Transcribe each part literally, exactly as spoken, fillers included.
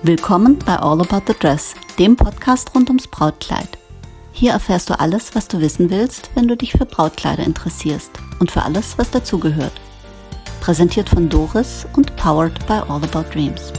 Willkommen bei All About the Dress, dem Podcast rund ums Brautkleid. Hier erfährst du alles, was du wissen willst, wenn du dich für Brautkleider interessierst und für alles, was dazugehört. Präsentiert von Doris und powered by All About Dreams.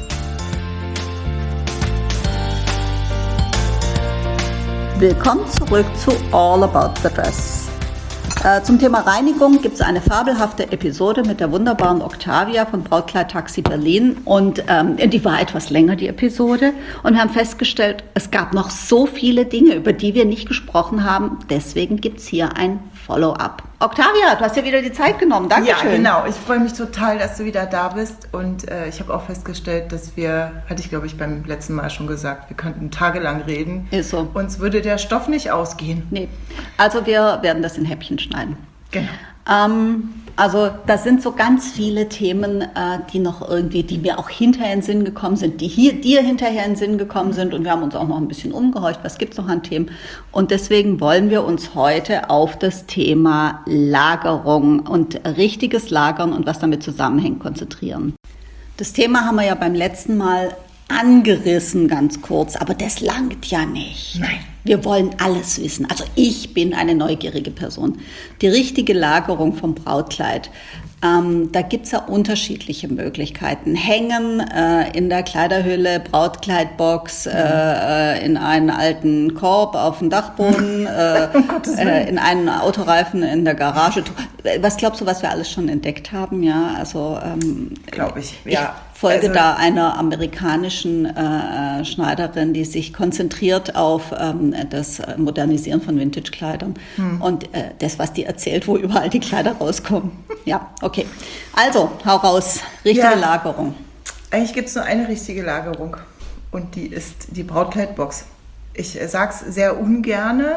Willkommen zurück zu All About the Dress. Äh, zum Thema Reinigung gibt es eine fabelhafte Episode mit der wunderbaren Octavia von Brautkleid Taxi Berlin und ähm, die war etwas länger, die Episode, und wir haben festgestellt, es gab noch so viele Dinge, über die wir nicht gesprochen haben, deswegen gibt es hier ein Follow-up. Octavia, du hast ja wieder die Zeit genommen, Dankeschön. Ja, genau, ich freue mich total, dass du wieder da bist und äh, ich habe auch festgestellt, dass wir, hatte ich glaube ich beim letzten Mal schon gesagt, wir könnten tagelang reden. Ist so. Uns würde der Stoff nicht ausgehen. Nee, also wir werden das in Häppchen schneiden. Genau. Ähm, also das sind so ganz viele Themen, äh, die noch irgendwie, die mir auch hinterher in den Sinn gekommen sind, die hier dir hinterher in den Sinn gekommen sind, und wir haben uns auch noch ein bisschen umgehorcht, was gibt es noch an Themen, und deswegen wollen wir uns heute auf das Thema Lagerung und richtiges Lagern und was damit zusammenhängt konzentrieren. Das Thema haben wir ja beim letzten Mal angerissen, ganz kurz, aber das langt ja nicht. Nein. Wir wollen alles wissen. Also ich bin eine neugierige Person. Die richtige Lagerung vom Brautkleid, ähm, da gibt es ja unterschiedliche Möglichkeiten. Hängen äh, in der Kleiderhülle, Brautkleidbox, äh, äh, in einen alten Korb auf dem Dachboden, äh, äh, in einen Autoreifen in der Garage. Was glaubst du, was wir alles schon entdeckt haben? Ja, also ähm, glaube ich, ich ja. folge also, da einer amerikanischen äh, Schneiderin, die sich konzentriert auf ähm, das Modernisieren von Vintage-Kleidern hm. und äh, das, was die erzählt, wo überall die Kleider rauskommen. Ja, okay. Also, hau raus. Richtige ja, Lagerung. Eigentlich gibt es nur eine richtige Lagerung und die ist die Brautkleidbox. Ich äh, sage es sehr ungerne.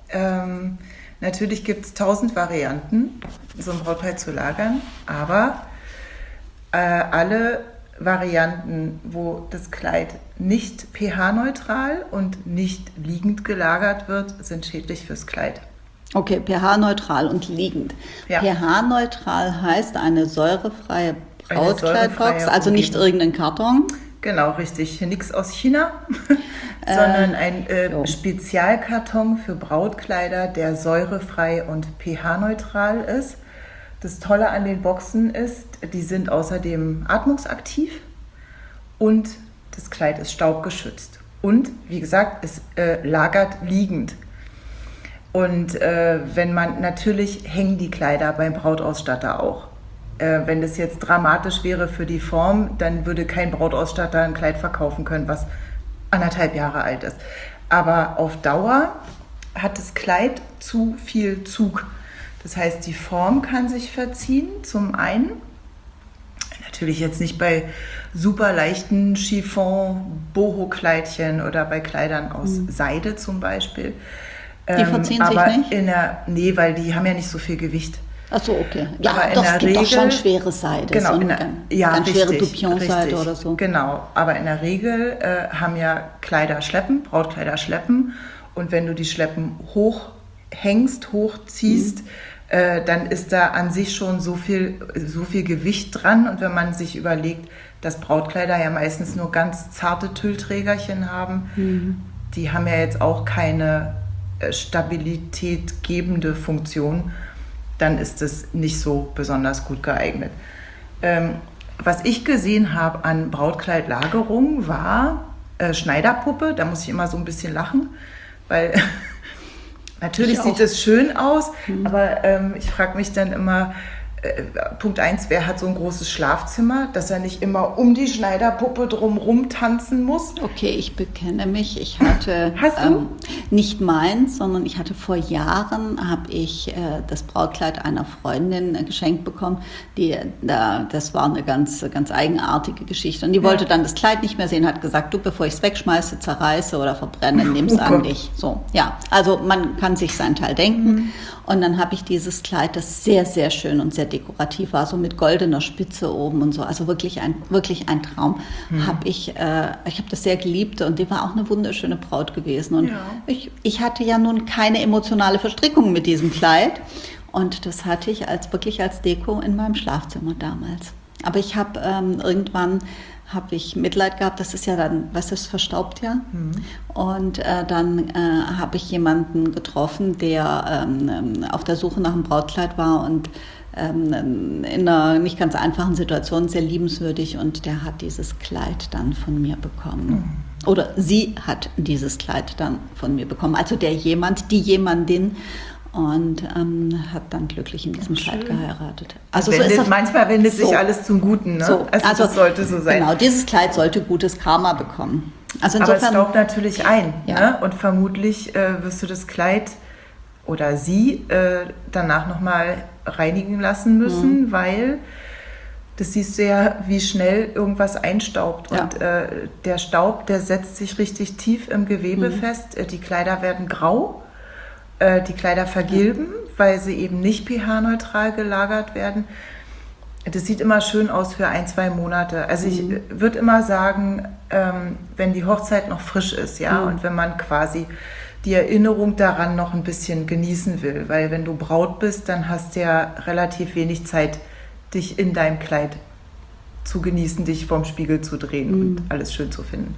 Ähm, natürlich gibt es tausend Varianten, so ein Brautkleid zu lagern, aber äh, alle Varianten, wo das Kleid nicht pH-neutral und nicht liegend gelagert wird, sind schädlich fürs Kleid. Okay, pH-neutral und liegend. Ja. pH-neutral heißt eine säurefreie Brautkleidbox, also nicht irgendein Karton. Genau, richtig. Nichts aus China, sondern ein äh, Spezialkarton für Brautkleider, der säurefrei und pH-neutral ist. Das Tolle an den Boxen ist, die sind außerdem atmungsaktiv und das Kleid ist staubgeschützt. Und wie gesagt, es äh, lagert liegend. Und äh, wenn man, natürlich hängen die Kleider beim Brautausstatter auch. Äh, wenn das jetzt dramatisch wäre für die Form, dann würde kein Brautausstatter ein Kleid verkaufen können, was anderthalb Jahre alt ist. Aber auf Dauer hat das Kleid zu viel Zug. Das heißt, die Form kann sich verziehen, zum einen. Natürlich jetzt nicht bei super leichten Chiffon-Boho-Kleidchen oder bei Kleidern aus mhm. Seide zum Beispiel. Die verziehen ähm, aber sich nicht? In der, nee, weil die haben ja nicht so viel Gewicht. Ach so, okay. Ja, aber doch, in der es gibt Regel, auch schon schwere Seide. Genau, so in der, ganz, ja, ganz richtig, schwere Dupion-Seide oder so. Genau, aber in der Regel äh, haben ja Kleider schleppen, Brautkleider schleppen. Und wenn du die Schleppen hochhängst, hochziehst, mhm. äh, dann ist da an sich schon so viel, so viel Gewicht dran. Und wenn man sich überlegt, dass Brautkleider ja meistens nur ganz zarte Tüllträgerchen haben, mhm. die haben ja jetzt auch keine äh, Stabilität gebende Funktion, dann ist es nicht so besonders gut geeignet. Ähm, was ich gesehen habe an Brautkleidlagerung war äh, Schneiderpuppe. Da muss ich immer so ein bisschen lachen, weil natürlich sieht es schön aus, mhm. aber ähm, ich frage mich dann immer, äh, Punkt eins, wer hat so ein großes Schlafzimmer, dass er nicht immer um die Schneiderpuppe drumherum tanzen muss? Okay, ich bekenne mich. Ich hatte Hast du? Ähm, nicht meins, sondern ich hatte vor Jahren, habe ich äh, das Brautkleid einer Freundin äh, geschenkt bekommen. Die, äh, das war eine ganz, ganz eigenartige Geschichte. Und die ja. wollte dann das Kleid nicht mehr sehen, hat gesagt, du, bevor ich es wegschmeiße, zerreiße oder verbrenne, nimm es oh an dich. So, ja, also man kann sich seinen Teil denken. Mhm. Und dann habe ich dieses Kleid, das sehr, sehr schön und sehr dekorativ war, so mit goldener Spitze oben und so, also wirklich ein, wirklich ein Traum, mhm. habe ich, äh, ich habe das sehr geliebt und die war auch eine wunderschöne Braut gewesen. Und ja. ich, ich hatte ja nun keine emotionale Verstrickung mit diesem Kleid und das hatte ich als wirklich als Deko in meinem Schlafzimmer damals. Aber ich habe ähm, irgendwann habe ich Mitleid gehabt. Das ist ja dann, weißt du, das verstaubt ja. Mhm. Und äh, dann äh, habe ich jemanden getroffen, der ähm, auf der Suche nach einem Brautkleid war und ähm, in einer nicht ganz einfachen Situation, sehr liebenswürdig. Und der hat dieses Kleid dann von mir bekommen. Mhm. Oder sie hat dieses Kleid dann von mir bekommen. Also der jemand, die jemandin. Und ähm, hat dann glücklich in diesem Kleid geheiratet. Also wendet, so ist manchmal wendet so, sich alles zum Guten, ne? So, also, also das sollte so sein. Genau, dieses Kleid sollte gutes Karma bekommen. Also insofern, aber es staubt natürlich ein. Ja. Ne? Und vermutlich äh, wirst du das Kleid oder sie äh, danach nochmal reinigen lassen müssen, mhm. weil das siehst du ja, wie schnell irgendwas einstaubt. Ja. Und äh, der Staub, der setzt sich richtig tief im Gewebe mhm. fest. Die Kleider werden grau. Die Kleider vergilben, weil sie eben nicht pH-neutral gelagert werden. Das sieht immer schön aus für ein, zwei Monate. Also ich mhm. würde immer sagen, ähm, wenn die Hochzeit noch frisch ist, ja, mhm. und wenn man quasi die Erinnerung daran noch ein bisschen genießen will, weil wenn du Braut bist, dann hast du ja relativ wenig Zeit, dich in deinem Kleid zu genießen, dich vorm Spiegel zu drehen mhm. und alles schön zu finden.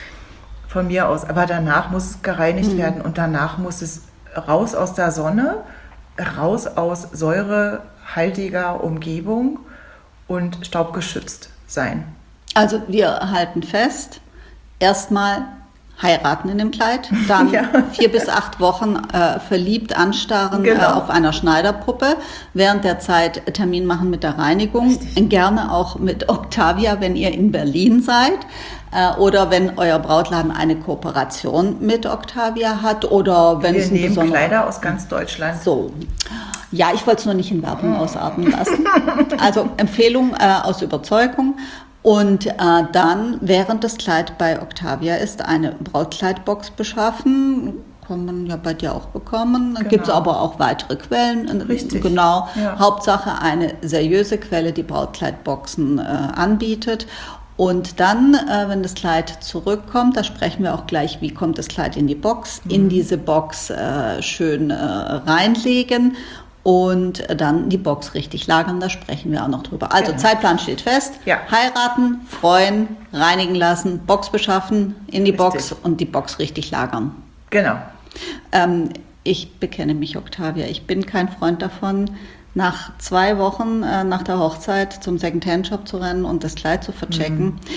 Von mir aus. Aber danach muss es gereinigt mhm. werden und danach muss es raus aus der Sonne, raus aus säurehaltiger Umgebung und staubgeschützt sein. Also wir halten fest, erstmal heiraten in dem Kleid, dann ja. vier bis acht Wochen äh, verliebt anstarren genau. äh, auf einer Schneiderpuppe, während der Zeit Termin machen mit der Reinigung, Richtig. Gerne auch mit Octavia, wenn ihr in Berlin seid. Oder wenn euer Brautladen eine Kooperation mit Octavia hat oder wenn es ein nehmen besonderer... Kleider aus ganz Deutschland. So. Ja, ich wollte es nur nicht in Werbung oh. ausarten lassen. Also Empfehlung äh, aus Überzeugung. Und äh, dann, während das Kleid bei Octavia ist, eine Brautkleidbox beschaffen. Kann man ja bei dir auch bekommen. Dann genau. gibt es aber auch weitere Quellen. Richtig. Genau. Ja. Hauptsache eine seriöse Quelle, die Brautkleidboxen äh, anbietet. Und dann, äh, wenn das Kleid zurückkommt, da sprechen wir auch gleich, wie kommt das Kleid in die Box, mhm. in diese Box äh, schön äh, reinlegen und dann die Box richtig lagern, da sprechen wir auch noch drüber. Also genau. Zeitplan steht fest, ja. heiraten, freuen, reinigen lassen, Box beschaffen, in die richtig. Box und die Box richtig lagern. Genau. Ähm, ich bekenne mich, Octavia, ich bin kein Freund davon, nach zwei Wochen äh, nach der Hochzeit zum Second-Hand-Shop zu rennen und das Kleid zu verchecken. Mhm.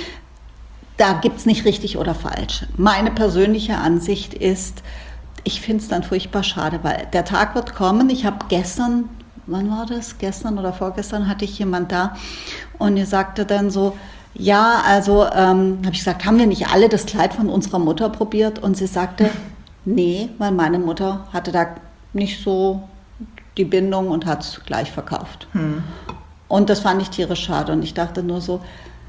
Da gibt es nicht richtig oder falsch. Meine persönliche Ansicht ist, ich finde es dann furchtbar schade, weil der Tag wird kommen. Ich habe gestern, wann war das? Gestern oder vorgestern hatte ich jemand da und ihr sagte dann so, ja, also ähm, habe ich gesagt, haben wir nicht alle das Kleid von unserer Mutter probiert? Und sie sagte, nee, weil meine Mutter hatte da nicht so die Bindung und hat es gleich verkauft. Hm. Und das fand ich tierisch schade. Und ich dachte nur so,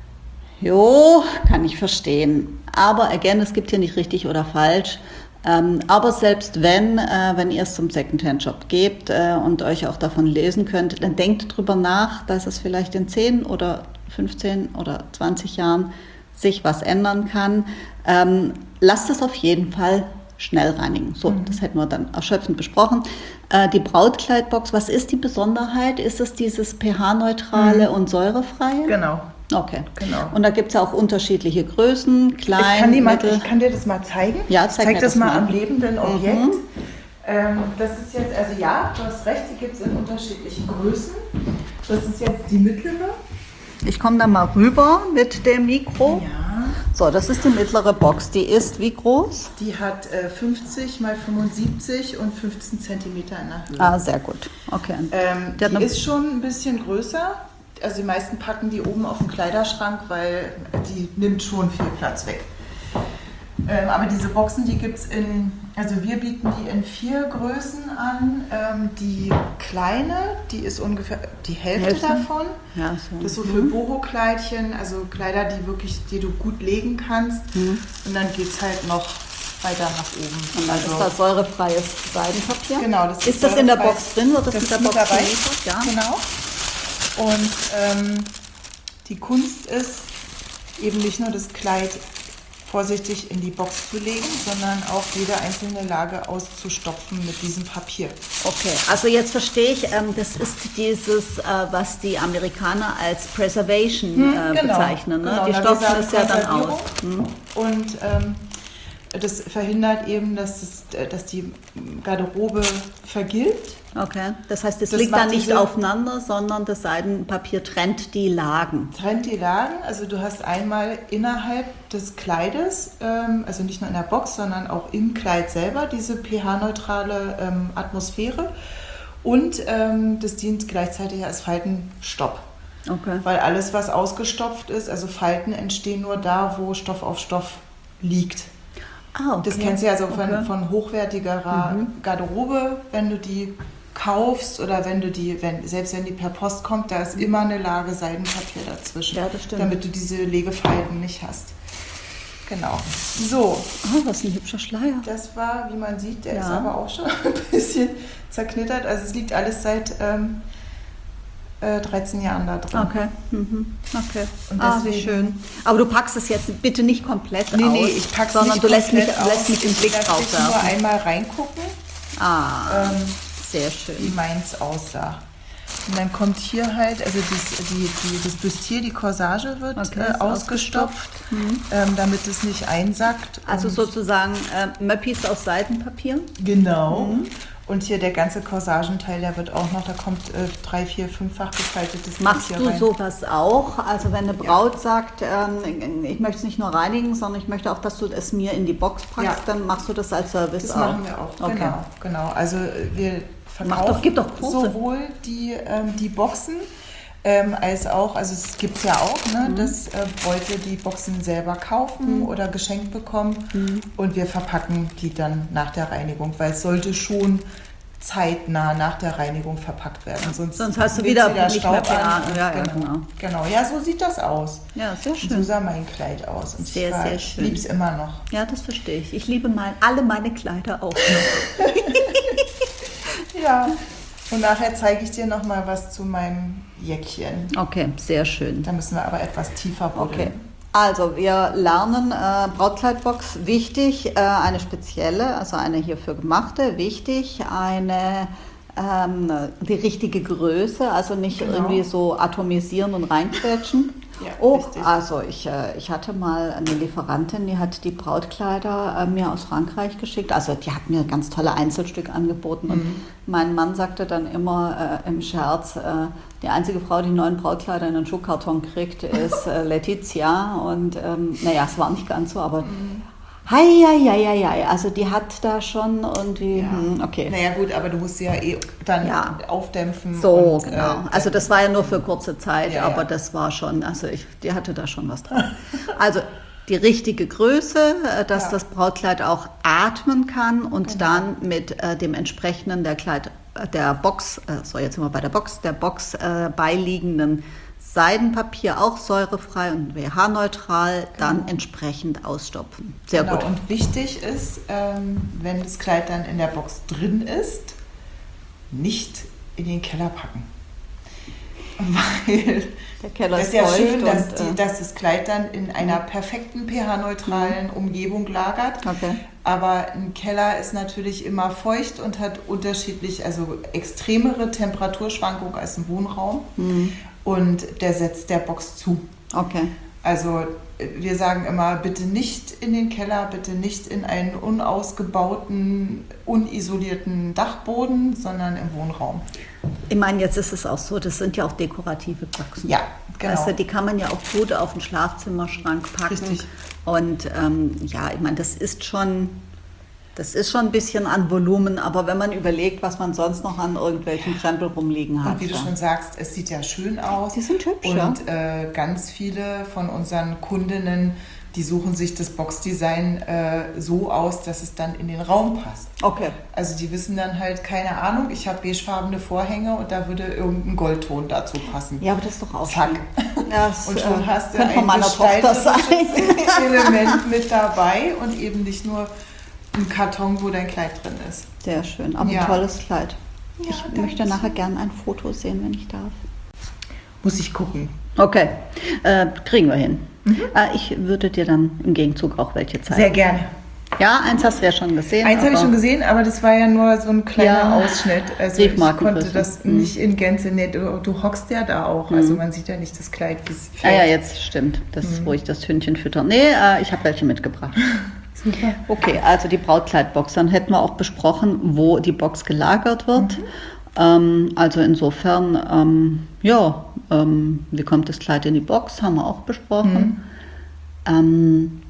jo, kann ich verstehen. Aber again, es gibt hier nicht richtig oder falsch. Ähm, aber selbst wenn, äh, wenn ihr es zum Second-Hand-Shop gebt äh, und euch auch davon lesen könnt, dann denkt drüber nach, dass es vielleicht in zehn oder fünfzehn oder zwanzig Jahren sich was ändern kann. Ähm, lasst es auf jeden Fall schnell reinigen. So, mhm. das hätten wir dann erschöpfend besprochen. Äh, die Brautkleidbox, was ist die Besonderheit? Ist es dieses pH-neutrale mhm. und säurefreie? Genau. Okay. Genau. Und da gibt es auch unterschiedliche Größen, klein, ich kann, die mal, mittel. ich kann dir das mal zeigen. Ja, zeig ich zeig mir das, das mal mal am lebenden Objekt. Mhm. Ähm, das ist jetzt, also ja, du hast recht, die gibt es in unterschiedlichen Größen. Das ist jetzt die mittlere. Ich komme da mal rüber mit dem Mikro. Ja. So, das ist die mittlere Box. Die ist wie groß? Die hat äh, fünfzig mal fünfundsiebzig und fünfzehn Zentimeter in der Höhe. Ah, sehr gut. Okay. Ähm, die eine... ist schon ein bisschen größer. Also die meisten packen die oben auf den Kleiderschrank, weil die nimmt schon viel Platz weg. Ähm, aber diese Boxen, die gibt es in, also wir bieten die in vier Größen an. Ähm, die kleine, die ist ungefähr die Hälfte, Hälfte? davon. Ja, so. Das ist so für mhm. Boho-Kleidchen, also Kleider, die wirklich, die du gut legen kannst. Mhm. Und dann geht es halt noch weiter nach oben. Und dann also, ist das säurefreies Seidenpapier. Genau. Das ist, ist das in der Box drin? Wird das, das mit der Box dabei? Ja. Genau. Und ähm, die Kunst ist, eben nicht nur das Kleid vorsichtig in die Box zu legen, sondern auch jede einzelne Lage auszustopfen mit diesem Papier. Okay, also jetzt verstehe ich, ähm, das ist dieses, äh, was die Amerikaner als Preservation hm, äh, genau, bezeichnen. Ne? Genau, Die stopfen das ja dann aus. Hm. Und ähm, das verhindert eben, dass, es, dass die Garderobe vergilbt. Okay, das heißt, es Das liegt dann macht nicht diese- aufeinander, sondern das Seidenpapier trennt die Lagen. Trennt die Lagen, also du hast einmal innerhalb des Kleides, ähm, also nicht nur in der Box, sondern auch im Kleid selber, diese pH-neutrale ähm, Atmosphäre. Und ähm, das dient gleichzeitig als Faltenstopp. Okay. Weil alles, was ausgestopft ist, also Falten entstehen nur da, wo Stoff auf Stoff liegt. Ah, okay. Das kennst du ja so von, Okay. von hochwertigerer Mhm. Garderobe, wenn du die kaufst oder wenn du die, wenn, selbst wenn die per Post kommt, da ist immer eine Lage Seidenpapier dazwischen, Ja, das stimmt. damit du diese Legefalten nicht hast. Genau. So, Oh, was ein hübscher Schleier. das war, wie man sieht, der Ja. ist aber auch schon ein bisschen zerknittert. Also es liegt alles seit ähm, äh, dreizehn Jahren da drin. Okay. Mhm. Okay. Und ah, wie deswegen- schön. Aber du packst es jetzt bitte nicht komplett Nee, aus, nee, ich pack's sondern nicht du lässt mich, komplett lässt aus. mich den Blick Ich drauf lass dich nur werfen. einmal reingucken. Ah, Ähm, sehr wie schön. meins aussah. Und dann kommt hier halt, also das, die, die, das Bustier, die Corsage wird Okay, äh, ist ausgestopft, ähm, damit es nicht einsackt. Also Und- sozusagen äh, Möppis aus Seidenpapier. Genau. Und hier der ganze Corsagenteil, der wird auch noch, da kommt äh, drei, vier, fünffach gefaltetes Machst Papier du rein. sowas auch? Also wenn eine Braut sagt, ähm, ich möchte es nicht nur reinigen, sondern ich möchte auch, dass du es mir in die Box packst, Ja. dann machst du das als Service Das auch? machen wir auch, Okay. genau, genau. Also äh, wir Mach verkaufen doch- gib doch Kurse. sowohl die, ähm, die Boxen ähm, als auch, also es gibt es ja auch, Mhm. ne, dass äh, Bräute die Boxen selber kaufen oder geschenkt bekommen Mhm. und wir verpacken die dann nach der Reinigung, weil es sollte schon zeitnah nach der Reinigung verpackt werden. Sonst, Sonst hast du wird's wieder nicht Staub mehr pH. an und Ja, ja, genau, genau. genau, ja, so sieht das aus. Ja, sehr Und so schön. sah mein Kleid aus. Und Sehr, ich war, sehr ich schön. liebe es immer noch. Ja, das verstehe ich. Ich liebe mein, alle meine Kleider auch. Ja, und nachher zeige ich dir noch mal was zu meinem Jäckchen. Okay, sehr schön. Da müssen wir aber etwas tiefer Okay. buddeln. Also wir lernen äh, Brautkleidbox, wichtig, äh, eine spezielle, also eine hierfür gemachte, wichtig, eine ähm, die richtige Größe, also nicht Genau. irgendwie so atomisieren und reinquetschen. Ja, Oh, richtig. also ich, äh, ich hatte mal eine Lieferantin, die hat die Brautkleider äh, mir aus Frankreich geschickt. Also die hat mir ganz tolle Einzelstücke angeboten. Mhm. Und mein Mann sagte dann immer äh, im Scherz, äh, die einzige Frau, die neuen Brautkleider in einen Schuhkarton kriegt, ist äh, Letizia. Und ähm, naja, es war nicht ganz so, aber Mhm. hei, hei, hei, hei, hei. Also die hat da schon irgendwie, Ja. hm, okay. Naja gut, aber du musst sie ja eh dann Ja. aufdämpfen. So, und, genau. äh, Also das war ja nur für kurze Zeit, Ja, aber ja. das war schon, also ich, die hatte da schon was dran. Also die richtige Größe, äh, dass Ja. das Brautkleid auch atmen kann und Genau. dann mit äh, dem entsprechenden der Kleid, äh, der Box, äh, so jetzt sind wir bei der Box, der Box äh, beiliegenden Seidenpapier, auch säurefrei und pH-neutral, dann entsprechend ausstopfen. Sehr genau. gut. Und wichtig ist, ähm, wenn das Kleid dann in der Box drin ist, nicht in den Keller packen. Weil Der Keller das ist ist ja feucht schön, dass, und, die, äh, dass das Kleid dann in einer perfekten pH-neutralen Umgebung lagert. Okay. Aber ein Keller ist natürlich immer feucht und hat unterschiedlich, also extremere Temperaturschwankungen als ein Wohnraum. Mhm. Und der setzt der Box zu. Okay. Also wir sagen immer, bitte nicht in den Keller, bitte nicht in einen unausgebauten, unisolierten Dachboden, sondern im Wohnraum. Ich meine, jetzt ist es auch so, das sind ja auch dekorative Boxen. Ja, genau. Weißt du, die kann man ja auch gut auf den Schlafzimmerschrank packen. Richtig. Und ähm, ja, ich meine, das ist schon, das ist schon ein bisschen an Volumen, aber wenn man überlegt, was man sonst noch an irgendwelchen Krempel rumliegen hat. Und wie du ja. schon sagst, es sieht ja schön aus. Die sind hübsch, Und ja. äh, ganz viele von unseren Kundinnen, die suchen sich das Boxdesign äh, so aus, dass es dann in den Raum passt. Okay. Also die wissen dann halt, keine Ahnung, ich habe beigefarbene Vorhänge und da würde irgendein Goldton dazu passen. Ja, aber das ist doch auch Zack. schön. Ja, das, Und schon äh, hast du könnte von ein meiner Tochter sein. gestalterisches Element mit dabei und eben nicht nur ein Karton, wo dein Kleid drin ist. Sehr schön, aber Ja. ein tolles Kleid. Ja, ich danke. möchte nachher gerne ein Foto sehen, wenn ich darf. Muss ich gucken. Okay, äh, kriegen wir hin. Mhm. Äh, ich würde dir dann im Gegenzug auch welche zeigen. Sehr gerne. Ja, eins hast du ja schon gesehen. Eins habe ich schon gesehen, aber das war ja nur so ein kleiner ja, Ausschnitt. Also ich konnte das mhm. nicht in Gänze. Nee, du, du hockst ja da auch. Mhm. Also man sieht ja nicht das Kleid, wie es fällt. Ja, ja, jetzt stimmt. Das ist, mhm. wo ich das Hündchen fütter. Nee, äh, ich habe welche mitgebracht. Super. Okay, also die Brautkleidbox. Dann hätten wir auch besprochen, wo die Box gelagert wird. Mhm. Ähm, also insofern, ähm, ja, ähm, wie kommt das Kleid in die Box, haben wir auch besprochen. Mhm. Ähm,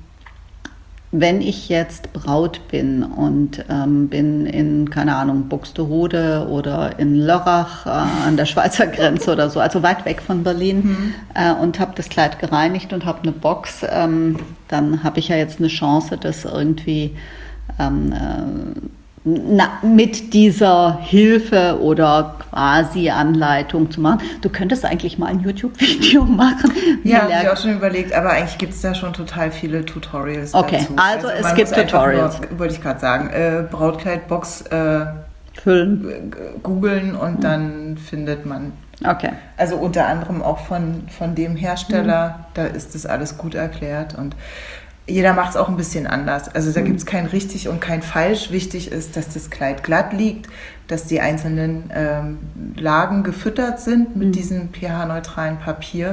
Wenn ich jetzt Braut bin und ähm, bin in, keine Ahnung, Buxtehude oder in Lörrach äh, an der Schweizer Grenze oder so, also weit weg von Berlin mhm. äh, und habe das Kleid gereinigt und habe eine Box, ähm, dann habe ich ja jetzt eine Chance, das irgendwie ähm, äh, Na, mit dieser Hilfe oder quasi Anleitung zu machen. Du könntest eigentlich mal ein YouTube-Video machen. Ja, habe ich auch schon überlegt, aber eigentlich gibt es da schon total viele Tutorials okay, dazu. Also, also es gibt Tutorials. Nur, wollte ich gerade sagen, äh, Brautkleidbox äh, füllen, googeln und mhm. dann findet man. Okay. Also unter anderem auch von, von dem Hersteller, mhm. da ist das alles gut erklärt und jeder macht es auch ein bisschen anders. Also da gibt es kein richtig und kein falsch. Wichtig ist, dass das Kleid glatt liegt, dass die einzelnen ähm, Lagen gefüttert sind mit mhm. diesem pH-neutralen Papier.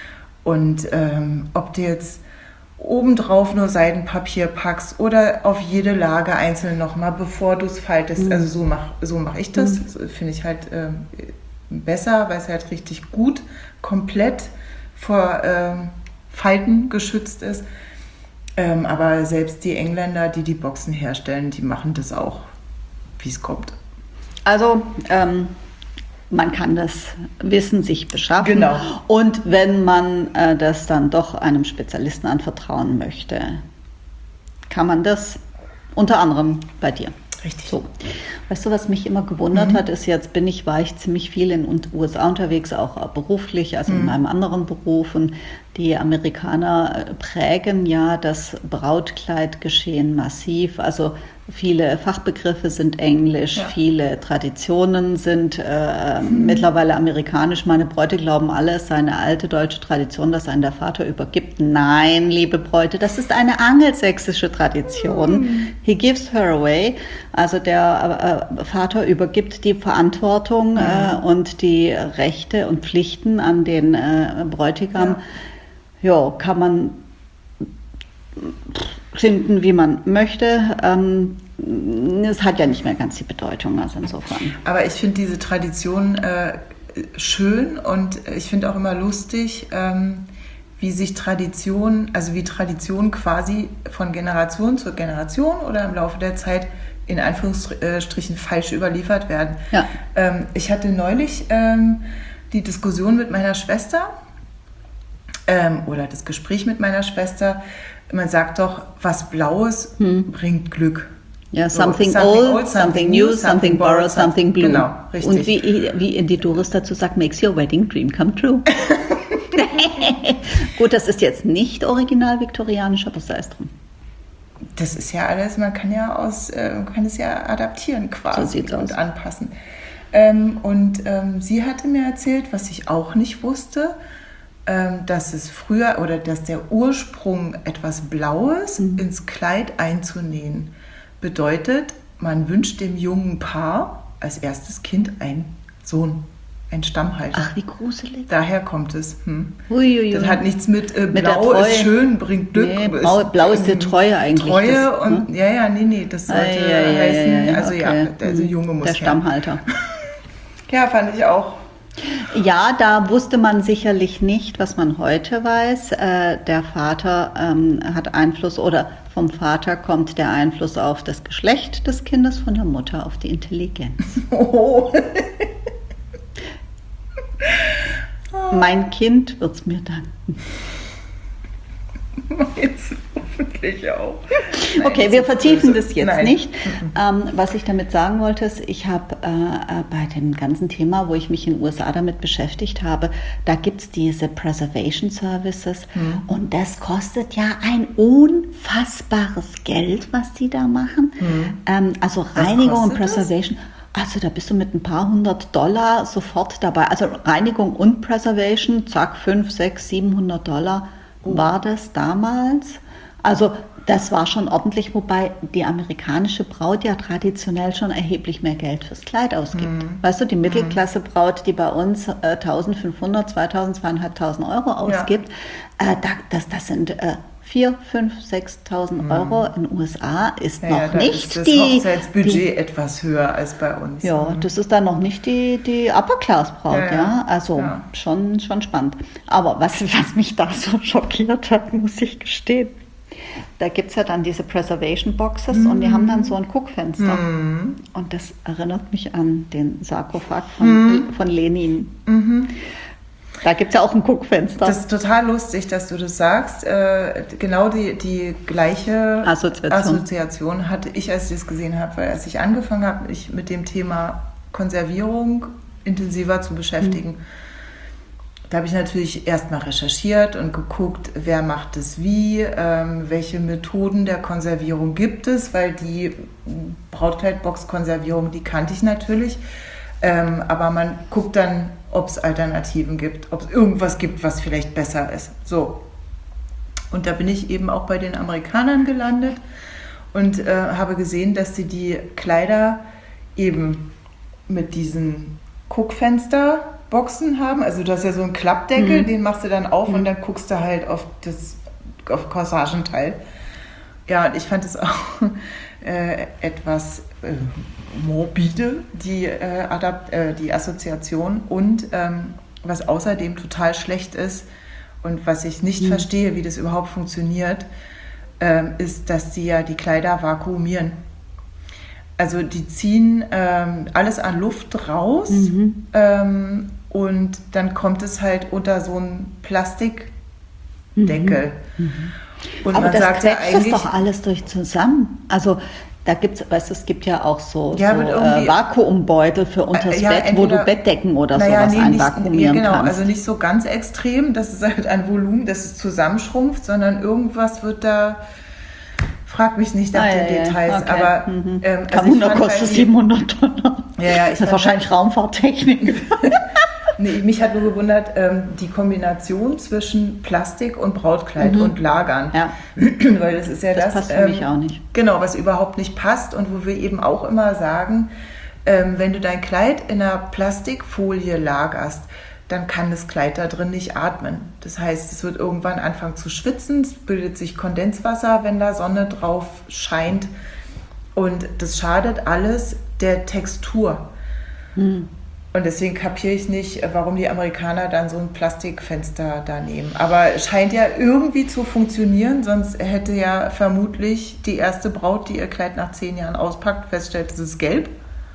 Und ähm, ob du jetzt obendrauf nur Seidenpapier packst oder auf jede Lage einzeln nochmal, bevor du es faltest. Mhm. Also so mache so mach ich das. Mhm. So finde ich halt äh, besser, weil es halt richtig gut komplett vor äh, Falten geschützt ist. Ähm, aber selbst die Engländer, die die Boxen herstellen, die machen das auch, wie es kommt. Also ähm, man kann das Wissen sich beschaffen. Genau. Und wenn man äh, das dann doch einem Spezialisten anvertrauen möchte, kann man das unter anderem bei dir. Richtig. So. Weißt du, was mich immer gewundert mhm. hat, ist, jetzt bin ich, war ich ziemlich viel in den U S A unterwegs, auch beruflich, also mhm. in meinem anderen Beruf. Und die Amerikaner prägen ja das Brautkleidgeschehen massiv. Also viele Fachbegriffe sind Englisch, ja. viele Traditionen sind äh, mhm. mittlerweile amerikanisch. Meine Bräute glauben alle, es sei eine alte deutsche Tradition, dass einen der Vater übergibt. Nein, liebe Bräute, das ist eine angelsächsische Tradition. Mhm. He gives her away. Also der äh, Vater übergibt die Verantwortung mhm. äh, und die Rechte und Pflichten an den äh, Bräutigam. Ja. Ja, kann man finden, wie man möchte. Ähm, es hat ja nicht mehr ganz die Bedeutung, also insofern. Aber ich finde diese Tradition äh, schön und ich finde auch immer lustig, ähm, wie sich Tradition, also wie Tradition quasi von Generation zu Generation oder im Laufe der Zeit in Anführungsstrichen falsch überliefert werden. Ja. Ähm, ich hatte neulich ähm, die Diskussion mit meiner Schwester, Ähm, oder das Gespräch mit meiner Schwester, man sagt doch, was Blaues hm. bringt Glück. Ja, something, so, something old, old, something new, something, something borrowed, something blue. Genau, richtig. Und wie, wie die Doris dazu sagt, makes your wedding dream come true. Gut, das ist jetzt nicht original viktorianisch, aber sei es drum. Das ist ja alles, man kann ja aus, äh, man kann es ja adaptieren quasi so und anpassen. Ähm, und ähm, sie hatte mir erzählt, was ich auch nicht wusste, dass es früher oder dass der Ursprung, etwas Blaues mhm. ins Kleid einzunähen, bedeutet, man wünscht dem jungen Paar als erstes Kind einen Sohn, einen Stammhalter. Ach, wie gruselig. Daher kommt es. Hm. Uiuiui. Das hat nichts mit, äh, mit Blau ist schön, bringt Glück. Nee, Blau, ist, Blau ist die Treue eigentlich. Treue das, und, ne? ja, ja, nee, nee, das sollte ah, ja, ja, heißen, ja, ja, also okay. ja, also Junge muss der her. Stammhalter. Ja, fand ich auch. Ja, da wusste man sicherlich nicht, was man heute weiß. Äh, der Vater ähm, hat Einfluss oder vom Vater kommt der Einfluss auf das Geschlecht des Kindes, von der Mutter auf die Intelligenz. Oh. Mein Kind wird's mir danken. Jetzt hoffentlich auch. Nein, okay, wir vertiefen das jetzt Nein. nicht. Ähm, was ich damit sagen wollte, ist, ich habe äh, bei dem ganzen Thema, wo ich mich in den U S A damit beschäftigt habe, da gibt es diese Preservation Services mhm. und das kostet ja ein unfassbares Geld, was die da machen. Mhm. Ähm, also Reinigung und Preservation. Das? Also da bist du mit ein paar hundert Dollar sofort dabei. Also Reinigung und Preservation, zack, fünf, sechs, siebenhundert Dollar. Oh. war das damals. Also das war schon ordentlich, wobei die amerikanische Braut ja traditionell schon erheblich mehr Geld fürs Kleid ausgibt. Mhm. Weißt du, die Mittelklasse-Braut, die bei uns äh, eintausendfünfhundert, zweitausend, zweitausendfünfhundert Euro ausgibt, ja. äh, da, das, das sind äh, viertausend, fünftausend, sechstausend mhm. Euro. In den U S A ist ja, noch ja, da nicht ist das die... Hochzeitsbudget die, etwas höher als bei uns. Ja, mhm. das ist dann noch nicht die, die Upper-Class-Braut, ja, ja, ja. Also ja. Schon, schon spannend. Aber was, was mich da so schockiert hat, muss ich gestehen, da gibt es ja dann diese Preservation Boxes mhm. und die haben dann so ein Guckfenster. Mhm. Und das erinnert mich an den Sarkophag von, mhm. von Lenin. Mhm. Da gibt es ja auch ein Guckfenster. Das ist total lustig, dass du das sagst. Äh, genau die, die gleiche Assoziation. Assoziation hatte ich, als ich das gesehen habe, weil als ich angefangen habe, mich mit dem Thema Konservierung intensiver zu beschäftigen, mhm. da habe ich natürlich erstmal recherchiert und geguckt, wer macht es wie, ähm, welche Methoden der Konservierung gibt es, weil die Brautkleidbox-Konservierung, die kannte ich natürlich. Ähm, aber man guckt dann, ob es Alternativen gibt, ob es irgendwas gibt, was vielleicht besser ist. So. Und da bin ich eben auch bei den Amerikanern gelandet und äh, habe gesehen, dass sie die Kleider eben mit diesen Guckfensterboxen haben. Also du hast ja so einen Klappdeckel, mhm. den machst du dann auf mhm. und dann guckst du halt auf das auf Corsagenteil. Ja, und ich fand es auch äh, etwas äh, morbide, die, äh, Adapt- äh, die Assoziation. Und ähm, was außerdem total schlecht ist und was ich nicht mhm. verstehe, wie das überhaupt funktioniert, ähm, ist, dass sie ja die Kleider vakuumieren. Also die ziehen ähm, alles an Luft raus mhm. ähm, und dann kommt es halt unter so einen Plastikdeckel. Mhm. Und aber man das sagt ja eigentlich, das doch alles durch zusammen. Also da gibt's, weißt du, es gibt ja auch so, ja, so äh, Vakuumbeutel für unters ja, Bett, entweder, wo du Bettdecken oder naja, sowas nee, einvakuumieren nicht, genau, kannst. Also nicht so ganz extrem, das ist halt ein Volumen, das es zusammenschrumpft, sondern irgendwas wird da, frag mich nicht nach ah, den ja, Details, okay. aber mhm. ähm, also Kamuna kostet siebenhundert Dollar. Ja, ja, ich das ist wahrscheinlich Raumfahrttechnik. Nee, mich hat nur gewundert, ähm, die Kombination zwischen Plastik und Brautkleid mhm. und Lagern. Ja. Weil das ist ja das, das passt für ähm, mich auch nicht. Genau, was überhaupt nicht passt und wo wir eben auch immer sagen, ähm, wenn du dein Kleid in einer Plastikfolie lagerst, dann kann das Kleid da drin nicht atmen. Das heißt, es wird irgendwann anfangen zu schwitzen, es bildet sich Kondenswasser, wenn da Sonne drauf scheint und das schadet alles der Textur. Mhm. Und deswegen kapiere ich nicht, warum die Amerikaner dann so ein Plastikfenster da nehmen. Aber es scheint ja irgendwie zu funktionieren, sonst hätte ja vermutlich die erste Braut, die ihr Kleid nach zehn Jahren auspackt, feststellt, es ist gelb.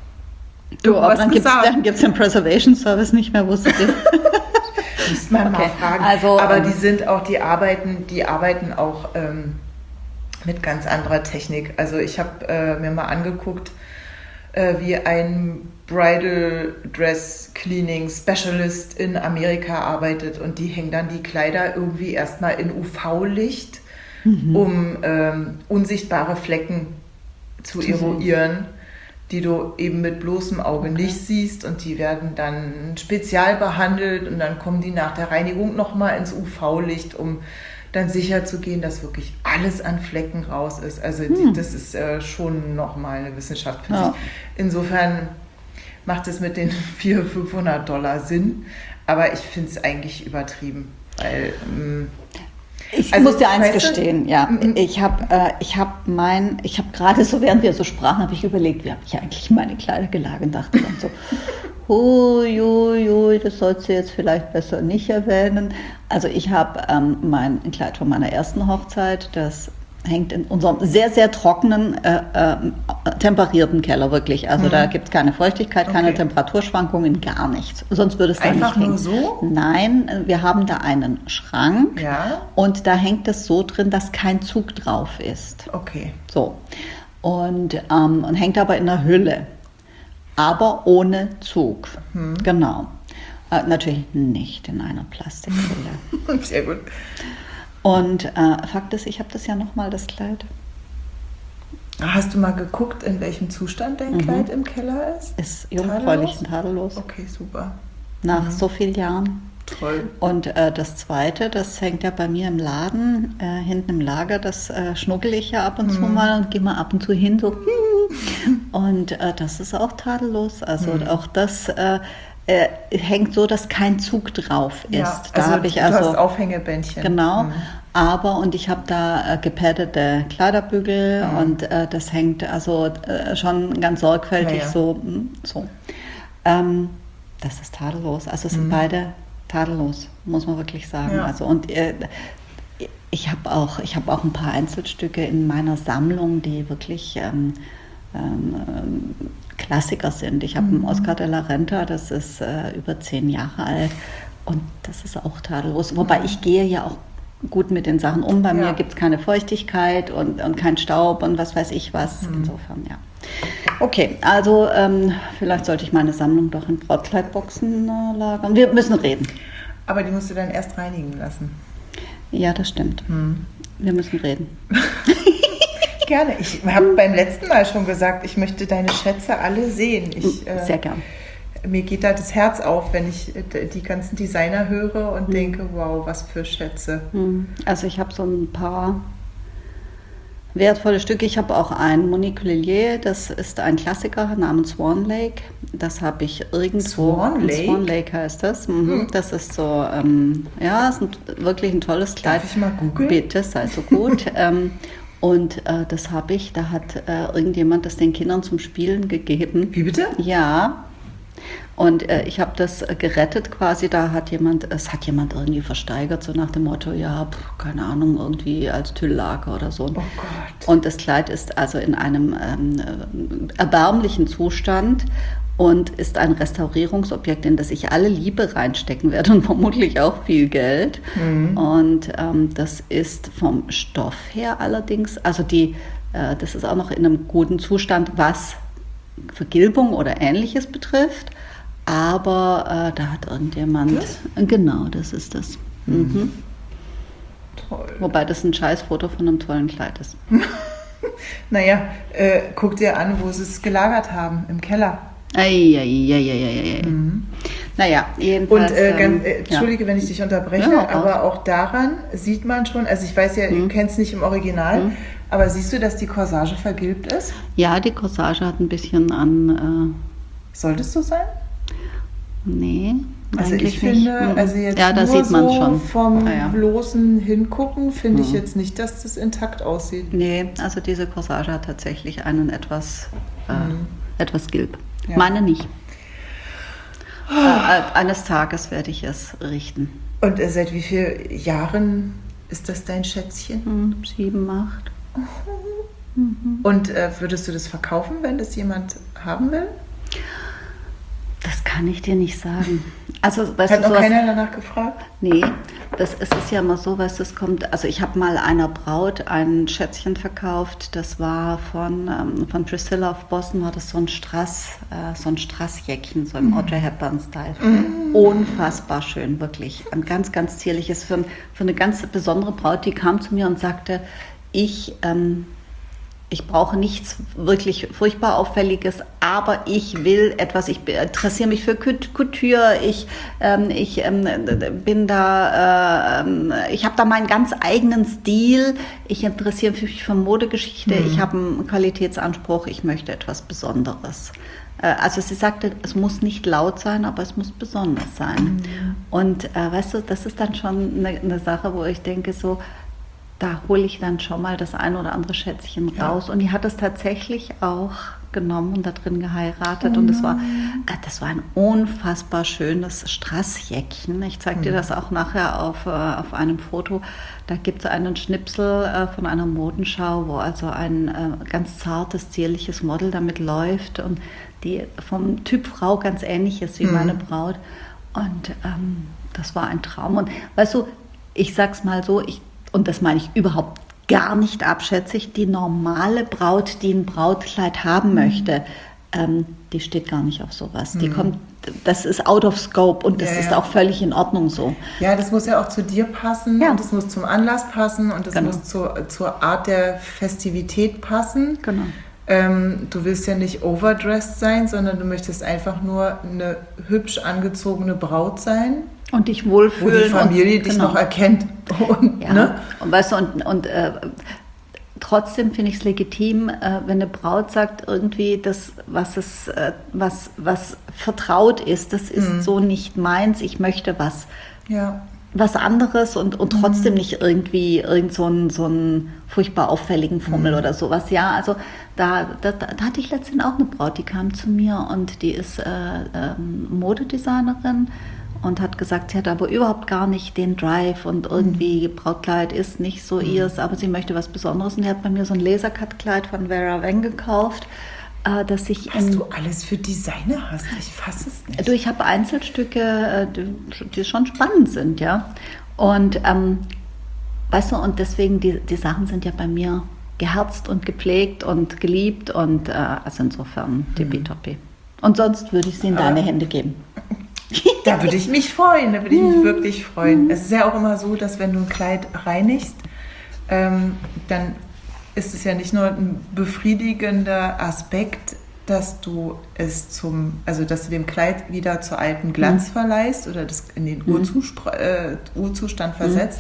Du, aber dann gibt es den Preservation Service nicht mehr, wusstet ihr? Müsste man okay. mal fragen. Also, aber ähm, die sind auch, die arbeiten, die arbeiten auch ähm, mit ganz anderer Technik. Also ich habe äh, mir mal angeguckt, äh, wie ein Bridal Dress Cleaning Specialist in Amerika arbeitet und die hängen dann die Kleider irgendwie erstmal in U V-Licht, mhm. um ähm, unsichtbare Flecken zu eruieren, die du eben mit bloßem Auge okay. nicht siehst und die werden dann spezial behandelt und dann kommen die nach der Reinigung nochmal ins U V-Licht, um dann sicher zu gehen, dass wirklich alles an Flecken raus ist. Also die, hm. das ist äh, schon nochmal eine Wissenschaft für ja. sich. Insofern macht es mit den vierhundert, fünfhundert Dollar Sinn, aber ich finde es eigentlich übertrieben, weil... Ähm, Ich also, muss dir eins weißt du, gestehen, ja. m-m. Ich habe äh, ich hab mein, ich habe gerade so, während wir so sprachen, habe ich überlegt, wie habe ich eigentlich meine Kleider gelagert und dachte dann so, hui, hui, hui, das sollst du jetzt vielleicht besser nicht erwähnen. Also ich habe ähm, mein Kleid von meiner ersten Hochzeit, das hängt in unserem sehr, sehr trockenen, äh, äh, temperierten Keller wirklich. Also mhm. da gibt es keine Feuchtigkeit, keine okay. Temperaturschwankungen, gar nichts. Sonst würde es da Einfach nicht hängen. nur so? Nein, wir haben da einen Schrank ja. und da hängt es so drin, dass kein Zug drauf ist. Okay. So. Und, ähm, und hängt aber in der Hülle, aber ohne Zug. Mhm. Genau. Äh, natürlich nicht in einer Plastikhülle. Sehr gut. Und äh, Fakt ist, ich habe das ja nochmal, das Kleid. Hast du mal geguckt, in welchem Zustand dein mhm. Kleid im Keller ist? Ist jungfräulich und tadellos. Okay, super. Nach mhm. so vielen Jahren. Toll. Und äh, das Zweite, das hängt ja bei mir im Laden, äh, hinten im Lager, das äh, schnuggel ich ja ab und zu Mhm. mal und gehe mal ab und zu hin, so. Und äh, das ist auch tadellos. Also Mhm. auch das äh, äh, hängt so, dass kein Zug drauf ist. Ja, Da also habe ich du also hast Aufhängebändchen. genau. Mhm. Aber und ich habe da äh, gepaddete Kleiderbügel Mhm. und äh, das hängt also äh, schon ganz sorgfältig Ja, ja. so. mm, so. Ähm, das ist tadellos. Also es sind Mhm. beide tadellos, muss man wirklich sagen. Ja. Also und äh, ich habe auch, ich habe auch ein paar Einzelstücke in meiner Sammlung, die wirklich ähm, ähm, Klassiker sind. Ich habe Mhm. einen Oscar de la Renta, das ist äh, über zehn Jahre alt und das ist auch tadellos. Wobei ich gehe ja auch gut mit den Sachen um. Bei Ja. mir gibt es keine Feuchtigkeit und, und kein Staub und was weiß ich was. Mhm. Insofern, ja. Okay, also ähm, vielleicht sollte ich meine Sammlung doch in Brautkleidboxen äh, lagern. Wir müssen reden. Aber die musst du dann erst reinigen lassen. Ja, das stimmt. Mhm. Wir müssen reden. Gerne. Ich habe beim letzten Mal schon gesagt, ich möchte deine Schätze alle sehen. Ich, äh, Sehr gern. Mir geht da das Herz auf, wenn ich äh, die ganzen Designer höre und Mhm. denke, wow, was für Schätze. Hm, Also ich habe so ein paar wertvolle Stücke. Ich habe auch ein Monique Lillier, das ist ein Klassiker namens Swan Lake. Das habe ich irgendwo. Swan Lake? Swan Lake heißt das. Mhm. Hm. Das ist so, ähm, ja, ist ein, wirklich ein tolles Kleid. Darf ich mal googeln? Bitte, sei so gut. ähm, und äh, das habe ich, da hat äh, irgendjemand das den Kindern zum Spielen gegeben. Wie bitte? Ja. Und äh, ich habe das äh, gerettet quasi, da hat jemand, es hat jemand irgendwie versteigert, so nach dem Motto, ja, pf, keine Ahnung, irgendwie als Tülllager oder so. Oh Gott. Und das Kleid ist also in einem ähm, äh, erbärmlichen Zustand und ist ein Restaurierungsobjekt, in das ich alle Liebe reinstecken werde und vermutlich auch viel Geld. Mhm. Und ähm, das ist vom Stoff her allerdings, also die, äh, das ist auch noch in einem guten Zustand, was Vergilbung oder Ähnliches betrifft. Aber äh, da hat irgendjemand, Das? genau, das ist das. Mhm. Toll. Wobei das ein Scheißfoto von einem tollen Kleid ist. Naja, äh, guck dir an, wo sie es gelagert haben, im Keller. Eieieiei. Mhm. Naja, Und jedenfalls. äh, ganz, ähm, äh, Entschuldige, wenn ich dich unterbreche, Ja, auch. aber auch daran sieht man schon, also ich weiß ja, Mhm. du kennst nicht im Original, Mhm. aber siehst du, dass die Corsage vergilbt ist? Ja, die Corsage hat ein bisschen an. Sollte es so sein? Äh, nee. Also eigentlich ich finde, nicht. Mhm. also jetzt ja, da nur sieht man so schon. vom Ja, ja. bloßen Hingucken finde ich Mhm. jetzt nicht, dass das intakt aussieht. Nee, also diese Corsage hat tatsächlich einen etwas, äh, Mhm. etwas Gilb. Ja. Meine nicht. Äh, eines Tages werde ich es richten. Und äh, seit wie vielen Jahren ist das dein Schätzchen? Hm, sieben, acht. Und äh, würdest du das verkaufen, wenn das jemand haben will? Das kann ich dir nicht sagen. Also, weißt Hat du, noch sowas, keiner danach gefragt? nee, das, es ist ja immer so, weißt du, es kommt, also ich habe mal einer Braut ein Schätzchen verkauft, das war von, ähm, von Priscilla of Boston, war das so ein Strass, äh, so ein Strassjäckchen, so im Audrey Hepburn-Style. Unfassbar schön, wirklich. Ein ganz, ganz zierliches, für, für eine ganz besondere Braut, die kam zu mir und sagte, ich, ähm, ich brauche nichts wirklich furchtbar Auffälliges, aber ich will etwas, ich interessiere mich für Couture, ich, ähm, ich ähm, bin da, äh, ähm, ich habe da meinen ganz eigenen Stil, ich interessiere mich für Modegeschichte, Mhm. ich habe einen Qualitätsanspruch, ich möchte etwas Besonderes. Äh, Also sie sagte, es muss nicht laut sein, aber es muss besonders sein. Mhm. Und äh, weißt du, das ist dann schon eine, eine Sache, wo ich denke so, da hole ich dann schon mal das ein oder andere Schätzchen Ja. raus. Und die hat es tatsächlich auch genommen und da drin geheiratet. Und das war, äh, das war ein unfassbar schönes Strassjäckchen. Ich zeige dir das auch nachher auf, äh, auf einem Foto. Da gibt es einen Schnipsel äh, von einer Modenschau, wo also ein äh, ganz zartes, zierliches Model damit läuft und die vom Typ Frau ganz ähnlich ist wie Mhm. meine Braut. Und ähm, das war ein Traum. Und weißt du, ich sag's mal so, ich und das meine ich überhaupt gar nicht abschätzig, die normale Braut, die ein Brautkleid haben möchte, ähm, die steht gar nicht auf sowas. Die Mhm. kommt, das ist out of scope und das Ja, ist ja. auch völlig in Ordnung so. Ja, das muss ja auch zu dir passen Ja. und das muss zum Anlass passen und das Genau. muss zur, zur Art der Festivität passen. Genau. Ähm, du willst ja nicht overdressed sein, sondern du möchtest einfach nur eine hübsch angezogene Braut sein. Und dich wo wohlfühlen. die Familie und, dich genau. noch erkennt. Und, Ja, ne? und weißt du, und, und äh, trotzdem finde ich es legitim, äh, wenn eine Braut sagt, irgendwie, das, was, es, äh, was, was vertraut ist, das ist Mhm. so nicht meins, ich möchte was, Ja. was anderes und, und trotzdem nicht irgendwie irgend so einen so einen furchtbar auffälligen Fummel Mhm. oder sowas. Ja, also da, da, da hatte ich letztens auch eine Braut, die kam zu mir und die ist äh, ähm, Modedesignerin und hat gesagt, sie hat aber überhaupt gar nicht den Drive und irgendwie Brautkleid ist nicht so ihrs, aber sie möchte was Besonderes. Und die hat bei mir so ein Lasercut-Kleid von Vera Wang gekauft, äh, das ich Was in, du alles für Designer hast, ich fasse es nicht. du, ich habe Einzelstücke, äh, die, die schon spannend sind, ja. Und ähm, weißt du, und deswegen, die, die Sachen sind ja bei mir geherzt und gepflegt und geliebt und äh, also insofern tippitoppi. Und sonst würde ich sie in Aber- deine Hände geben. Da würde ich mich freuen, da würde ich mich wirklich freuen. Es ist ja auch immer so, dass wenn du ein Kleid reinigst, ähm, dann ist es ja nicht nur ein befriedigender Aspekt, dass du es zum, also dass du dem Kleid wieder zu alten Glanz verleihst oder das in den Urzuspr- äh, Urzustand versetzt,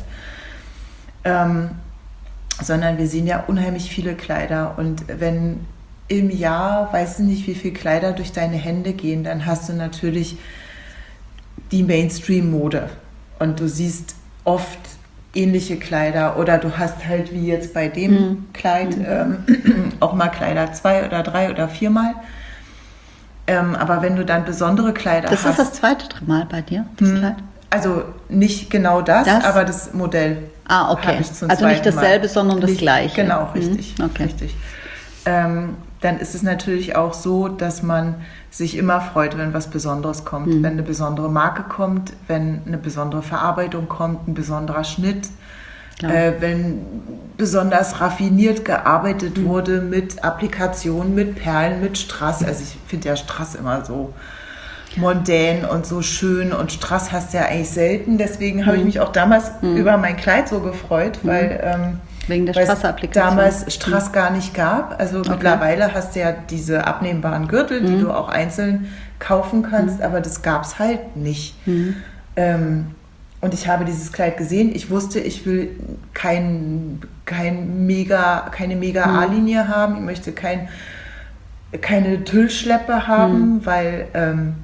ähm, sondern wir sehen ja unheimlich viele Kleider und wenn im Jahr, weißt du nicht, wie viele Kleider durch deine Hände gehen, dann hast du natürlich die Mainstream-Mode und du siehst oft ähnliche Kleider oder du hast halt wie jetzt bei dem Mhm. Kleid ähm, auch mal Kleider zwei oder drei oder viermal. Ähm, aber wenn du dann besondere Kleider Das hast, ist das zweite Mal bei dir, das Hm. Kleid? also nicht genau das, Das? aber das Modell. Ah, okay. habe ich zum Also nicht zweiten Mal. dasselbe, sondern das Nicht- Gleiche. Genau, Mhm. richtig. Okay. richtig. Ähm, dann ist es natürlich auch so, dass man sich immer freut, wenn was Besonderes kommt, Mhm. wenn eine besondere Marke kommt, wenn eine besondere Verarbeitung kommt, ein besonderer Schnitt, Klar. äh, wenn besonders raffiniert gearbeitet Mhm. wurde mit Applikationen, mit Perlen, mit Strass. Also ich finde ja Strass immer so mondän und so schön und Strass hast du ja eigentlich selten. Deswegen habe ich mich auch damals über mein Kleid so gefreut, weil ähm, Wegen der weil es Strass-Applikation. damals Strass gar nicht gab. Also mittlerweile hast du ja diese abnehmbaren Gürtel, die du auch einzeln kaufen kannst, aber das gab es halt nicht. Ähm, und ich habe dieses Kleid gesehen. Ich wusste, ich will kein, kein mega, keine mega A-Linie haben. Ich möchte kein, keine Tüllschleppe haben, weil ähm,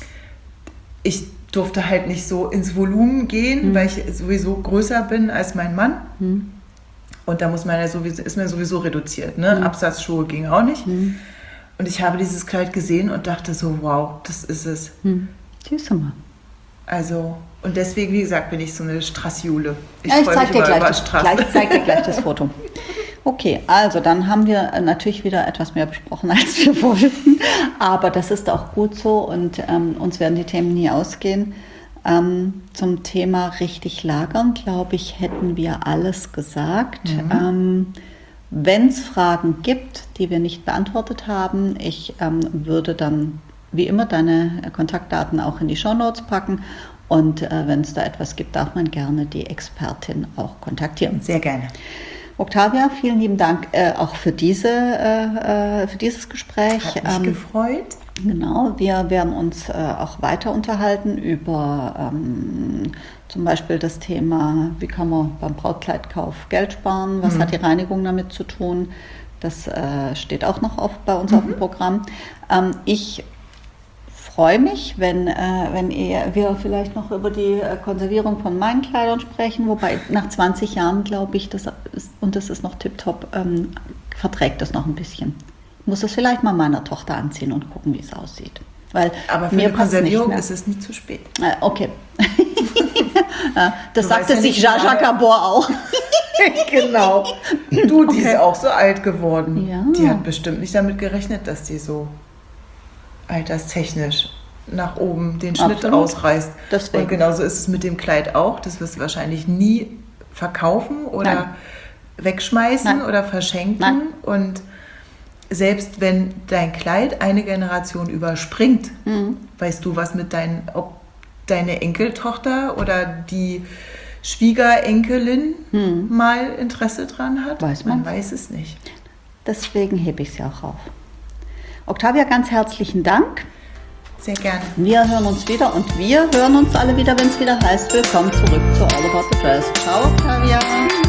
ich durfte halt nicht so ins Volumen gehen, weil ich sowieso größer bin als mein Mann. Und da muss man ja sowieso, ist man sowieso reduziert. Ne? Absatzschuhe ging auch nicht. Und ich habe dieses Kleid gesehen und dachte so, wow, das ist es. Hm. Siehst du mal. Also, und deswegen, wie gesagt, bin ich so eine Strassjule. Ich, Ja, ich freue zeig mich dir immer gleich über das, Strass. gleich, zeig dir gleich das Foto. Okay, also dann haben wir äh, natürlich wieder etwas mehr besprochen, als wir wollten. Aber das ist auch gut so und ähm, uns werden die Themen nie ausgehen. Ähm, zum Thema richtig lagern, glaube ich, hätten wir alles gesagt. Ähm, wenn es Fragen gibt, die wir nicht beantwortet haben, ich ähm, würde dann wie immer deine äh, Kontaktdaten auch in die Shownotes packen. Und äh, wenn es da etwas gibt, darf man gerne die Expertin auch kontaktieren. Sehr gerne. Octavia, vielen lieben Dank äh, auch für, diese, äh, äh, für dieses Gespräch. Hat mich Ähm, gefreut. Genau, wir werden uns äh, auch weiter unterhalten über ähm, zum Beispiel das Thema, wie kann man beim Brautkleidkauf Geld sparen, was hat die Reinigung damit zu tun. Das äh, steht auch noch auf, bei uns auf dem Programm. Ähm, ich freue mich, wenn, äh, wenn ihr, wir vielleicht noch über die äh, Konservierung von meinen Kleidern sprechen, wobei nach zwanzig Jahren glaube ich, das ist, und das ist noch tipptopp, ähm, verträgt das noch ein bisschen. Ich muss das vielleicht mal meiner Tochter anziehen und gucken, wie es aussieht. Weil Aber für mir eine passt nicht Konservierung mehr. ist es nie zu spät. Äh, okay. Ja, das Du sagte weißt ja sich nicht, Jaja wie lange- Gabor auch. Genau. Du, die Okay. ist auch so alt geworden. Ja. Die hat bestimmt nicht damit gerechnet, dass die so alterstechnisch nach oben den Schnitt Absolut. ausreißt. Deswegen. Und genauso ist es mit dem Kleid auch. Das wirst du wahrscheinlich nie verkaufen oder Nein. wegschmeißen Nein. oder verschenken. Nein. Und selbst wenn dein Kleid eine Generation überspringt, Mhm. weißt du, was mit deinen, ob deine Enkeltochter oder die Schwiegerenkelin mal Interesse dran hat? Weiß man. man. weiß es nicht. Deswegen hebe ich sie auch auf. Octavia, ganz herzlichen Dank. Sehr gerne. Wir hören uns wieder und wir hören uns alle wieder, wenn es wieder heißt, willkommen zurück zu All About the Dress. Ciao, Octavia.